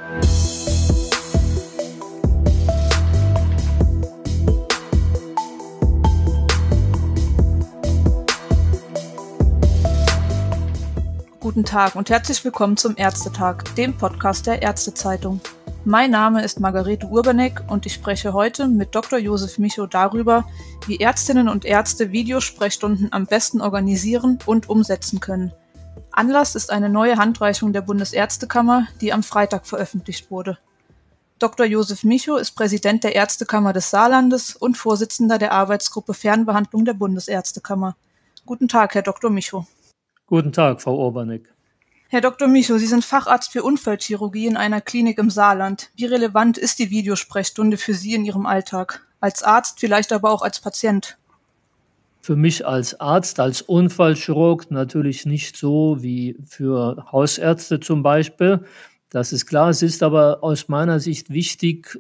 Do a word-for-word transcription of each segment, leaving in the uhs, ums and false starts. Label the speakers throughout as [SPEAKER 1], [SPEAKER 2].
[SPEAKER 1] Guten Tag und herzlich willkommen zum Ärztetag, dem Podcast der Ärztezeitung. Mein Name ist Margarete Urbanek und ich spreche heute mit Doktor Josef Michow darüber, wie Ärztinnen und Ärzte Videosprechstunden am besten organisieren und umsetzen können. Anlass ist eine neue Handreichung der Bundesärztekammer, die am Freitag veröffentlicht wurde. Doktor Josef Michow ist Präsident der Ärztekammer des Saarlandes und Vorsitzender der Arbeitsgruppe Fernbehandlung der Bundesärztekammer. Guten Tag, Herr Doktor Michow.
[SPEAKER 2] Guten Tag, Frau Urbanek.
[SPEAKER 1] Herr Doktor Michow, Sie sind Facharzt für Unfallchirurgie in einer Klinik im Saarland. Wie relevant ist die Videosprechstunde für Sie in Ihrem Alltag? Als Arzt, vielleicht aber auch als Patient?
[SPEAKER 2] Für mich als Arzt, als Unfallchirurg natürlich nicht so wie für Hausärzte zum Beispiel. Das ist klar. Es ist aber aus meiner Sicht wichtig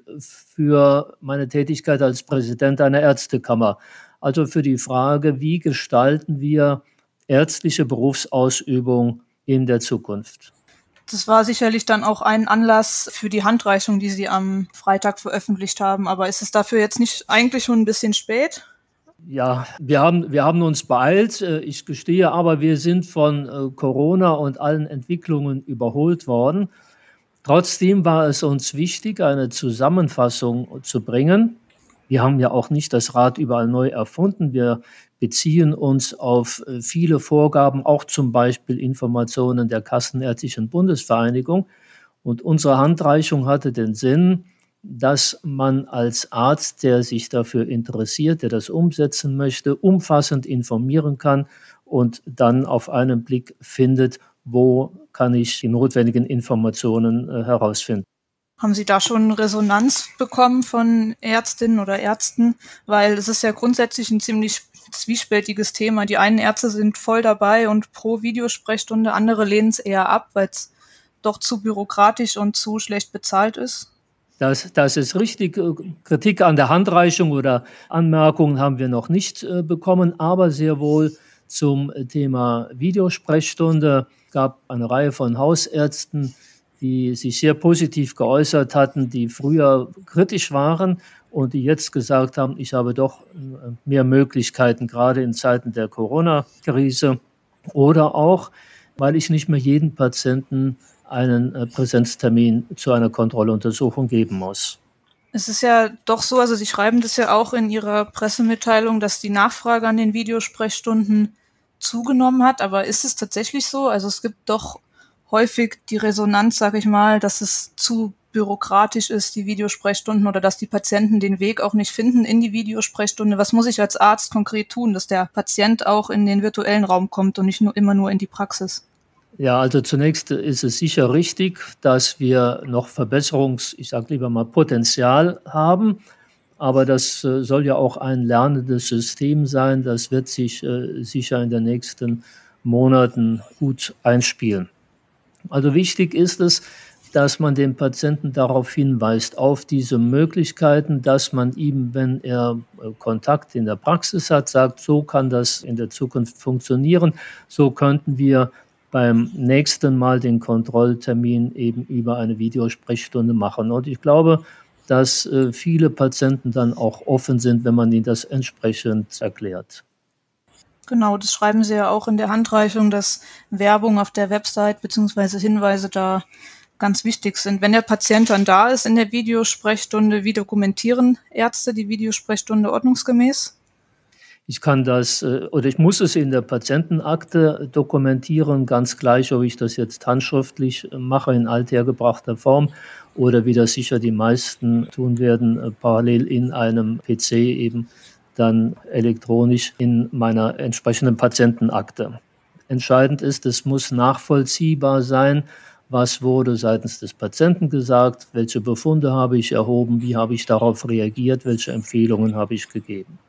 [SPEAKER 2] für meine Tätigkeit als Präsident einer Ärztekammer. Also für die Frage, wie gestalten wir ärztliche Berufsausübung in der Zukunft.
[SPEAKER 1] Das war sicherlich dann auch ein Anlass für die Handreichung, die Sie am Freitag veröffentlicht haben. Aber ist es dafür jetzt nicht eigentlich schon ein bisschen spät?
[SPEAKER 2] Ja, wir haben, wir haben uns beeilt. Ich gestehe aber, wir sind von Corona und allen Entwicklungen überholt worden. Trotzdem war es uns wichtig, eine Zusammenfassung zu bringen. Wir haben ja auch nicht das Rad überall neu erfunden. Wir beziehen uns auf viele Vorgaben, auch zum Beispiel Informationen der Kassenärztlichen Bundesvereinigung. Und unsere Handreichung hatte den Sinn, dass man als Arzt, der sich dafür interessiert, der das umsetzen möchte, umfassend informieren kann und dann auf einen Blick findet, wo kann ich die notwendigen Informationen äh, herausfinden.
[SPEAKER 1] Haben Sie da schon Resonanz bekommen von Ärztinnen oder Ärzten? Weil es ist ja grundsätzlich ein ziemlich zwiespältiges Thema. Die einen Ärzte sind voll dabei und pro Videosprechstunde, andere lehnen es eher ab, weil es doch zu bürokratisch und zu schlecht bezahlt ist.
[SPEAKER 2] Das, das ist richtig. Kritik an der Handreichung oder Anmerkungen haben wir noch nicht äh, bekommen, aber sehr wohl zum Thema Videosprechstunde. Es gab eine Reihe von Hausärzten, die sich sehr positiv geäußert hatten, die früher kritisch waren und die jetzt gesagt haben, ich habe doch mehr Möglichkeiten, gerade in Zeiten der Corona-Krise. Oder auch, weil ich nicht mehr jeden Patienten einen Präsenztermin zu einer Kontrolluntersuchung geben muss.
[SPEAKER 1] Es ist ja doch so, also Sie schreiben das ja auch in Ihrer Pressemitteilung, dass die Nachfrage an den Videosprechstunden zugenommen hat. Aber ist es tatsächlich so? Also es gibt doch häufig die Resonanz, sage ich mal, dass es zu bürokratisch ist, die Videosprechstunden, oder dass die Patienten den Weg auch nicht finden in die Videosprechstunde. Was muss ich als Arzt konkret tun, dass der Patient auch in den virtuellen Raum kommt und nicht nur immer nur in die Praxis?
[SPEAKER 2] Ja, also zunächst ist es sicher richtig, dass wir noch Verbesserungs-, ich sage lieber mal Potenzial haben. Aber das äh, soll ja auch ein lernendes System sein. Das wird sich äh, sicher in den nächsten Monaten gut einspielen. Also wichtig ist es, dass man den Patienten darauf hinweist, auf diese Möglichkeiten, dass man ihm, wenn er Kontakt in der Praxis hat, sagt, so kann das in der Zukunft funktionieren, so könnten wir beim nächsten Mal den Kontrolltermin eben über eine Videosprechstunde machen. Und ich glaube, dass äh, viele Patienten dann auch offen sind, wenn man ihnen das entsprechend erklärt.
[SPEAKER 1] Genau, das schreiben Sie ja auch in der Handreichung, dass Werbung auf der Website bzw. Hinweise da ganz wichtig sind. Wenn der Patient dann da ist in der Videosprechstunde, wie dokumentieren Ärzte die Videosprechstunde ordnungsgemäß?
[SPEAKER 2] Ich kann das oder ich muss es in der Patientenakte dokumentieren, ganz gleich, ob ich das jetzt handschriftlich mache in althergebrachter Form oder wie das sicher die meisten tun werden, parallel in einem P C eben dann elektronisch in meiner entsprechenden Patientenakte. Entscheidend ist, es muss nachvollziehbar sein, was wurde seitens des Patienten gesagt, welche Befunde habe ich erhoben, wie habe ich darauf reagiert, welche Empfehlungen habe ich gegeben.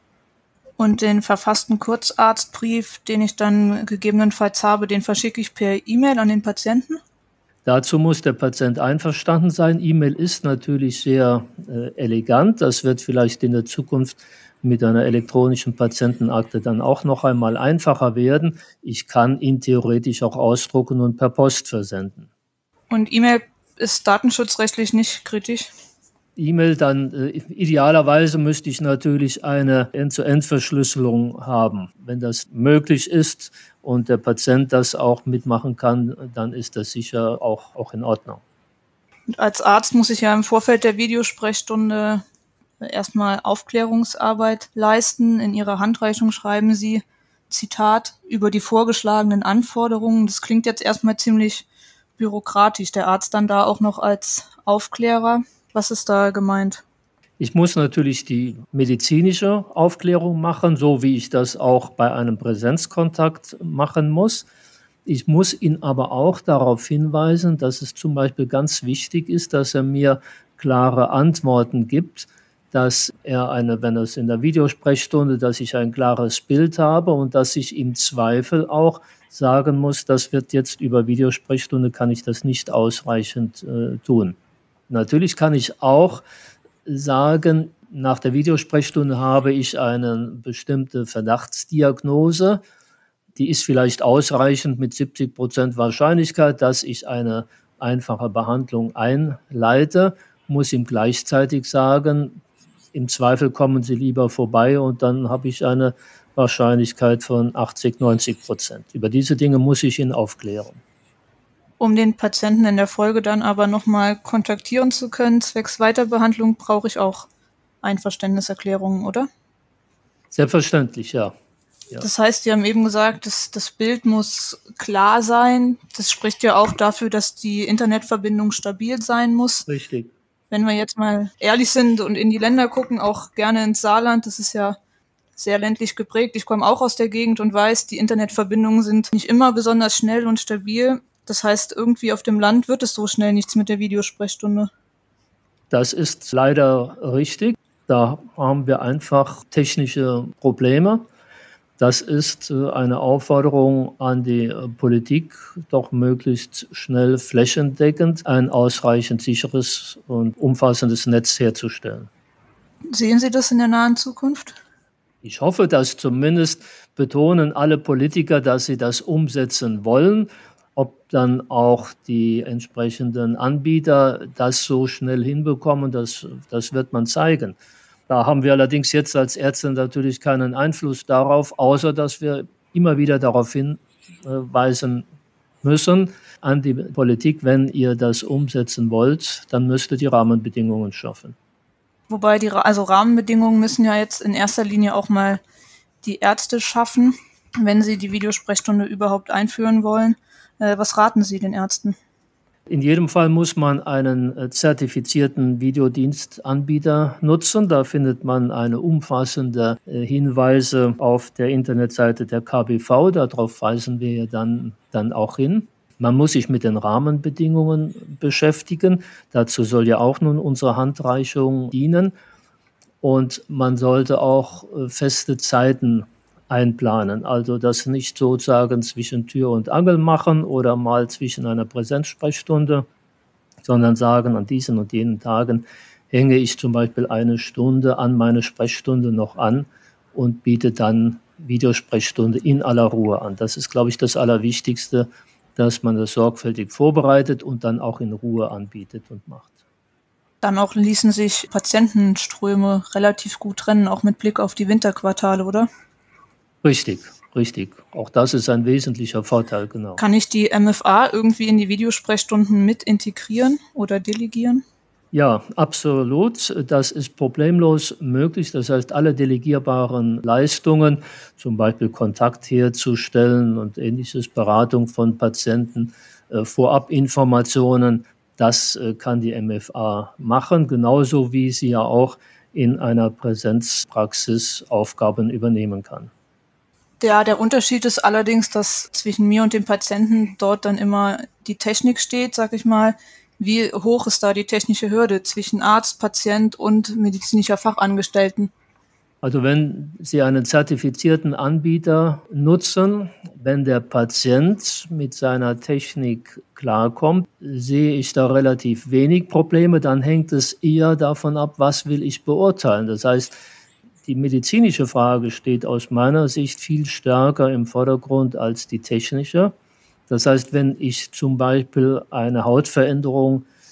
[SPEAKER 1] Und den verfassten Kurzarztbrief, den ich dann gegebenenfalls habe, den verschicke ich per E-Mail an den Patienten?
[SPEAKER 2] Dazu muss der Patient einverstanden sein. E-Mail ist natürlich sehr äh, elegant. Das wird vielleicht in der Zukunft mit einer elektronischen Patientenakte dann auch noch einmal einfacher werden. Ich kann ihn theoretisch auch ausdrucken und per Post versenden.
[SPEAKER 1] Und E-Mail ist datenschutzrechtlich nicht kritisch?
[SPEAKER 2] E-Mail, dann äh, idealerweise müsste ich natürlich eine End-zu-End-Verschlüsselung haben. Wenn das möglich ist und der Patient das auch mitmachen kann, dann ist das sicher auch, auch in Ordnung.
[SPEAKER 1] Und als Arzt muss ich ja im Vorfeld der Videosprechstunde erstmal Aufklärungsarbeit leisten. In Ihrer Handreichung schreiben Sie, Zitat, über die vorgeschlagenen Anforderungen. Das klingt jetzt erstmal ziemlich bürokratisch. Der Arzt dann da auch noch als Aufklärer. Was ist da gemeint?
[SPEAKER 2] Ich muss natürlich die medizinische Aufklärung machen, so wie ich das auch bei einem Präsenzkontakt machen muss. Ich muss ihn aber auch darauf hinweisen, dass es zum Beispiel ganz wichtig ist, dass er mir klare Antworten gibt, dass er eine, wenn es in der Videosprechstunde, dass ich ein klares Bild habe und dass ich im Zweifel auch sagen muss, das wird jetzt über Videosprechstunde, kann ich das nicht ausreichend äh, tun. Natürlich kann ich auch sagen, nach der Videosprechstunde habe ich eine bestimmte Verdachtsdiagnose. Die ist vielleicht ausreichend mit siebzig Prozent Wahrscheinlichkeit, dass ich eine einfache Behandlung einleite, muss ihm gleichzeitig sagen, im Zweifel kommen Sie lieber vorbei und dann habe ich eine Wahrscheinlichkeit von achtzig, neunzig Prozent. Über diese Dinge muss ich ihn aufklären.
[SPEAKER 1] Um den Patienten in der Folge dann aber nochmal kontaktieren zu können, zwecks Weiterbehandlung, brauche ich auch Einverständniserklärungen, oder?
[SPEAKER 2] Selbstverständlich, ja. ja.
[SPEAKER 1] Das heißt, Sie haben eben gesagt, das, das Bild muss klar sein. Das spricht ja auch dafür, dass die Internetverbindung stabil sein muss.
[SPEAKER 2] Richtig.
[SPEAKER 1] Wenn wir jetzt mal ehrlich sind und in die Länder gucken, auch gerne ins Saarland, das ist ja sehr ländlich geprägt. Ich komme auch aus der Gegend und weiß, die Internetverbindungen sind nicht immer besonders schnell und stabil. Das heißt, irgendwie auf dem Land wird es so schnell nichts mit der Videosprechstunde.
[SPEAKER 2] Das ist leider richtig. Da haben wir einfach technische Probleme. Das ist eine Aufforderung an die Politik, doch möglichst schnell flächendeckend ein ausreichend sicheres und umfassendes Netz herzustellen.
[SPEAKER 1] Sehen Sie das in der nahen Zukunft?
[SPEAKER 2] Ich hoffe, dass zumindest betonen alle Politiker, dass sie das umsetzen wollen. Ob dann auch die entsprechenden Anbieter das so schnell hinbekommen, das, das wird man zeigen. Da haben wir allerdings jetzt als Ärzte natürlich keinen Einfluss darauf, außer dass wir immer wieder darauf hinweisen müssen an die Politik, wenn ihr das umsetzen wollt, dann müsst ihr die Rahmenbedingungen schaffen.
[SPEAKER 1] Wobei die also Rahmenbedingungen müssen ja jetzt in erster Linie auch mal die Ärzte schaffen, wenn sie die Videosprechstunde überhaupt einführen wollen. Was raten Sie den Ärzten?
[SPEAKER 2] In jedem Fall muss man einen zertifizierten Videodienstanbieter nutzen. Da findet man eine umfassende Hinweise auf der Internetseite der K B V. Darauf weisen wir dann, dann auch hin. Man muss sich mit den Rahmenbedingungen beschäftigen. Dazu soll ja auch nun unsere Handreichung dienen. Und man sollte auch feste Zeiten einplanen, also das nicht sozusagen zwischen Tür und Angel machen oder mal zwischen einer Präsenzsprechstunde, sondern sagen, an diesen und jenen Tagen hänge ich zum Beispiel eine Stunde an meine Sprechstunde noch an und biete dann Videosprechstunde in aller Ruhe an. Das ist, glaube ich, das Allerwichtigste, dass man das sorgfältig vorbereitet und dann auch in Ruhe anbietet und macht.
[SPEAKER 1] Dann auch ließen sich Patientenströme relativ gut trennen, auch mit Blick auf die Winterquartale, oder?
[SPEAKER 2] Richtig, richtig. Auch das ist ein wesentlicher Vorteil, genau.
[SPEAKER 1] Kann ich die M F A irgendwie in die Videosprechstunden mit integrieren oder delegieren?
[SPEAKER 2] Ja, absolut. Das ist problemlos möglich. Das heißt, alle delegierbaren Leistungen, zum Beispiel Kontakt herzustellen und ähnliches, Beratung von Patienten, äh, Vorabinformationen, das äh, kann die M F A machen, genauso wie sie ja auch in einer Präsenzpraxis Aufgaben übernehmen kann.
[SPEAKER 1] Ja, der Unterschied ist allerdings, dass zwischen mir und dem Patienten dort dann immer die Technik steht, sag ich mal. Wie hoch ist da die technische Hürde zwischen Arzt, Patient und medizinischer Fachangestellten?
[SPEAKER 2] Also wenn Sie einen zertifizierten Anbieter nutzen, wenn der Patient mit seiner Technik klarkommt, sehe ich da relativ wenig Probleme. Dann hängt es eher davon ab, was will ich beurteilen. Das heißt, die medizinische Frage steht aus meiner Sicht viel stärker im Vordergrund als die technische. Das heißt, wenn ich zum Beispiel eine Hautveränderung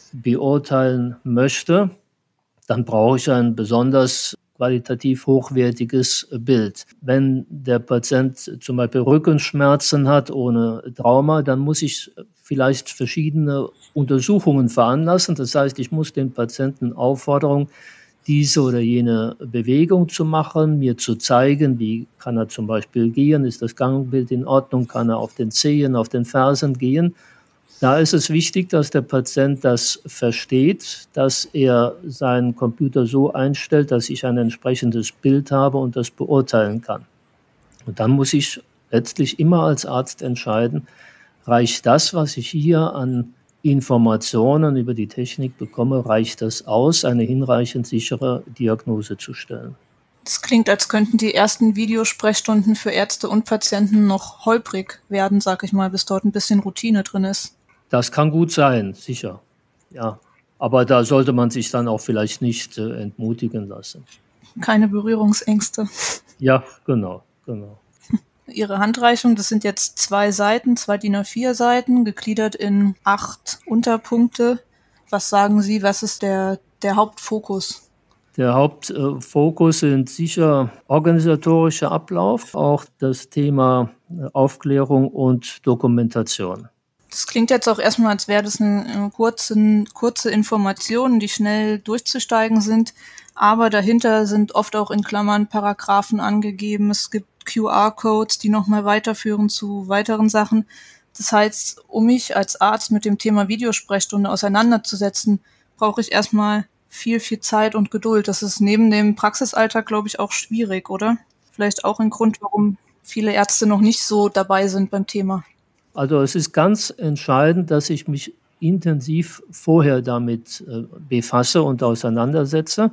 [SPEAKER 2] beurteilen möchte, dann brauche ich ein besonders qualitativ hochwertiges Bild. Wenn der Patient zum Beispiel Rückenschmerzen hat ohne Trauma, dann muss ich vielleicht verschiedene Untersuchungen veranlassen. Das heißt, ich muss den Patienten auffordern, diese oder jene Bewegung zu machen, mir zu zeigen, wie kann er zum Beispiel gehen, ist das Gangbild in Ordnung, kann er auf den Zehen, auf den Fersen gehen. Da ist es wichtig, dass der Patient das versteht, dass er seinen Computer so einstellt, dass ich ein entsprechendes Bild habe und das beurteilen kann. Und dann muss ich letztlich immer als Arzt entscheiden, reicht das, was ich hier an Informationen über die Technik bekomme, reicht das aus, eine hinreichend sichere Diagnose zu stellen?
[SPEAKER 1] Das klingt, als könnten die ersten Videosprechstunden für Ärzte und Patienten noch holprig werden, sag ich mal, bis dort ein bisschen Routine drin ist.
[SPEAKER 2] Das kann gut sein, sicher, ja. Aber da sollte man sich dann auch vielleicht nicht äh, entmutigen lassen.
[SPEAKER 1] Keine Berührungsängste.
[SPEAKER 2] Ja, genau, genau.
[SPEAKER 1] Ihre Handreichung, das sind jetzt zwei Seiten, zwei DIN A vier Seiten, gegliedert in acht Unterpunkte. Was sagen Sie, was ist der, der Hauptfokus?
[SPEAKER 2] Der Hauptfokus sind sicher organisatorischer Ablauf, auch das Thema Aufklärung und Dokumentation.
[SPEAKER 1] Das klingt jetzt auch erstmal, als wäre das eine kurze, kurze Informationen, die schnell durchzusteigen sind. Aber dahinter sind oft auch in Klammern Paragraphen angegeben. Es gibt Q R-Codes, die nochmal weiterführen zu weiteren Sachen. Das heißt, um mich als Arzt mit dem Thema Videosprechstunde auseinanderzusetzen, brauche ich erstmal viel, viel Zeit und Geduld. Das ist neben dem Praxisalltag, glaube ich, auch schwierig, oder? Vielleicht auch ein Grund, warum viele Ärzte noch nicht so dabei sind beim Thema.
[SPEAKER 2] Also es ist ganz entscheidend, dass ich mich intensiv vorher damit äh, befasse und auseinandersetze.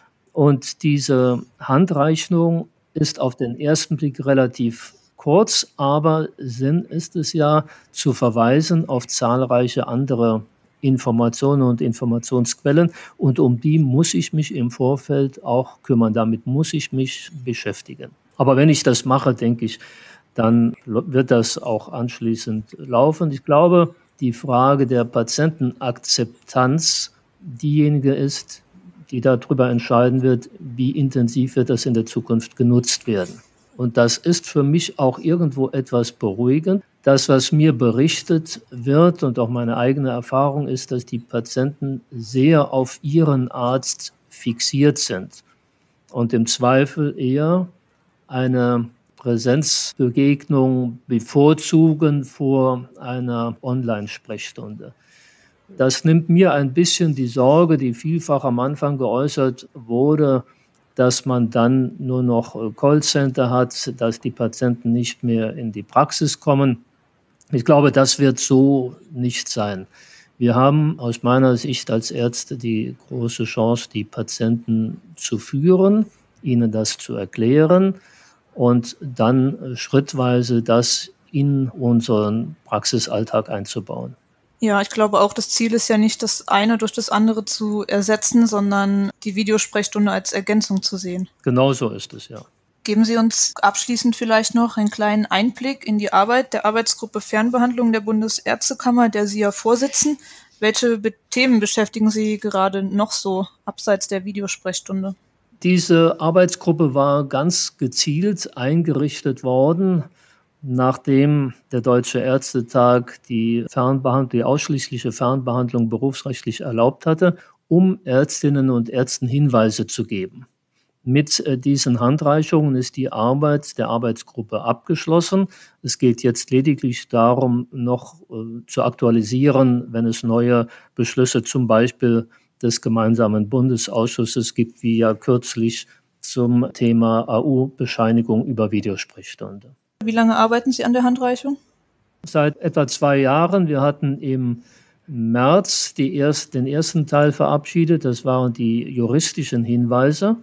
[SPEAKER 2] Und diese Handreichung ist auf den ersten Blick relativ kurz, aber Sinn ist es ja, zu verweisen auf zahlreiche andere Informationen und Informationsquellen. Und um die muss ich mich im Vorfeld auch kümmern. Damit muss ich mich beschäftigen. Aber wenn ich das mache, denke ich, dann wird das auch anschließend laufen. Ich glaube, die Frage der Patientenakzeptanz diejenige ist, die darüber entscheiden wird, wie intensiv wird das in der Zukunft genutzt werden. Und das ist für mich auch irgendwo etwas beruhigend. Das, was mir berichtet wird und auch meine eigene Erfahrung ist, dass die Patienten sehr auf ihren Arzt fixiert sind und im Zweifel eher eine Präsenzbegegnung bevorzugen vor einer Online-Sprechstunde. Das nimmt mir ein bisschen die Sorge, die vielfach am Anfang geäußert wurde, dass man dann nur noch Callcenter hat, dass die Patienten nicht mehr in die Praxis kommen. Ich glaube, das wird so nicht sein. Wir haben aus meiner Sicht als Ärzte die große Chance, die Patienten zu führen, ihnen das zu erklären und dann schrittweise das in unseren Praxisalltag einzubauen.
[SPEAKER 1] Ja, ich glaube auch, das Ziel ist ja nicht, das eine durch das andere zu ersetzen, sondern die Videosprechstunde als Ergänzung zu sehen.
[SPEAKER 2] Genau so ist es, ja.
[SPEAKER 1] Geben Sie uns abschließend vielleicht noch einen kleinen Einblick in die Arbeit der Arbeitsgruppe Fernbehandlung der Bundesärztekammer, der Sie ja vorsitzen. Welche Be- Themen beschäftigen Sie gerade noch so abseits der Videosprechstunde?
[SPEAKER 2] Diese Arbeitsgruppe war ganz gezielt eingerichtet worden, nachdem der Deutsche Ärztetag die Fernbehandlung, die ausschließliche Fernbehandlung berufsrechtlich erlaubt hatte, um Ärztinnen und Ärzten Hinweise zu geben. Mit diesen Handreichungen ist die Arbeit der Arbeitsgruppe abgeschlossen. Es geht jetzt lediglich darum, noch äh, zu aktualisieren, wenn es neue Beschlüsse zum Beispiel des gemeinsamen Bundesausschusses gibt, wie ja kürzlich zum Thema A U-Bescheinigung über Videosprechstunde.
[SPEAKER 1] Wie lange arbeiten Sie an der Handreichung?
[SPEAKER 2] Seit etwa zwei Jahren. Wir hatten im März die erst, den ersten Teil verabschiedet. Das waren die juristischen Hinweise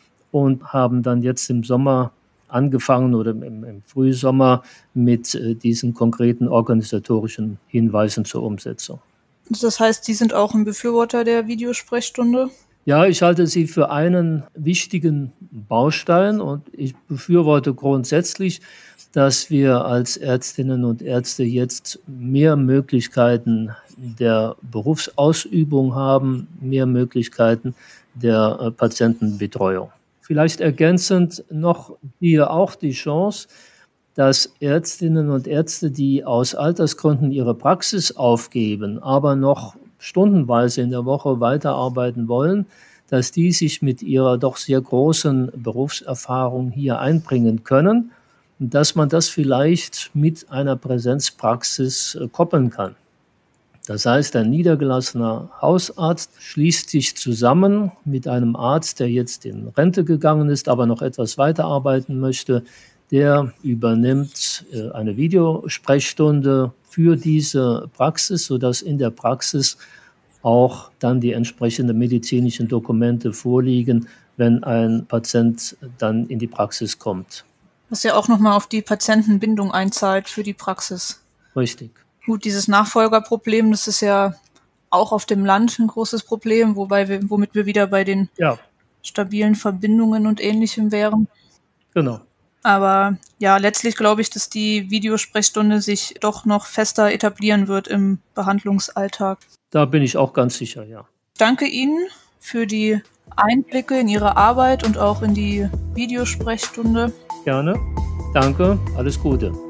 [SPEAKER 2] und haben dann jetzt im Sommer angefangen oder im, im Frühsommer mit äh, diesen konkreten organisatorischen Hinweisen zur Umsetzung.
[SPEAKER 1] Das heißt, Sie sind auch ein Befürworter der Videosprechstunde?
[SPEAKER 2] Ja, ich halte sie für einen wichtigen Baustein und ich befürworte grundsätzlich, dass wir als Ärztinnen und Ärzte jetzt mehr Möglichkeiten der Berufsausübung haben, mehr Möglichkeiten der äh, Patientenbetreuung. Vielleicht ergänzend noch hier auch die Chance, dass Ärztinnen und Ärzte, die aus Altersgründen ihre Praxis aufgeben, aber noch stundenweise in der Woche weiterarbeiten wollen, dass die sich mit ihrer doch sehr großen Berufserfahrung hier einbringen können und dass man das vielleicht mit einer Präsenzpraxis äh, koppeln kann. Das heißt, ein niedergelassener Hausarzt schließt sich zusammen mit einem Arzt, der jetzt in Rente gegangen ist, aber noch etwas weiterarbeiten möchte. Der übernimmt äh, eine Videosprechstunde für diese Praxis, sodass in der Praxis auch dann die entsprechenden medizinischen Dokumente vorliegen, wenn ein Patient dann in die Praxis kommt.
[SPEAKER 1] Was ja auch nochmal auf die Patientenbindung einzahlt für die Praxis.
[SPEAKER 2] Richtig.
[SPEAKER 1] Gut, dieses Nachfolgerproblem, das ist ja auch auf dem Land ein großes Problem, wobei wir, womit wir wieder bei den
[SPEAKER 2] Ja,
[SPEAKER 1] stabilen Verbindungen und Ähnlichem wären.
[SPEAKER 2] genau.
[SPEAKER 1] Aber ja, letztlich glaube ich, dass die Videosprechstunde sich doch noch fester etablieren wird im Behandlungsalltag.
[SPEAKER 2] Da bin ich auch ganz sicher, ja.
[SPEAKER 1] Ich danke Ihnen für die Einblicke in Ihre Arbeit und auch in die Videosprechstunde.
[SPEAKER 2] Gerne. Danke. Alles Gute.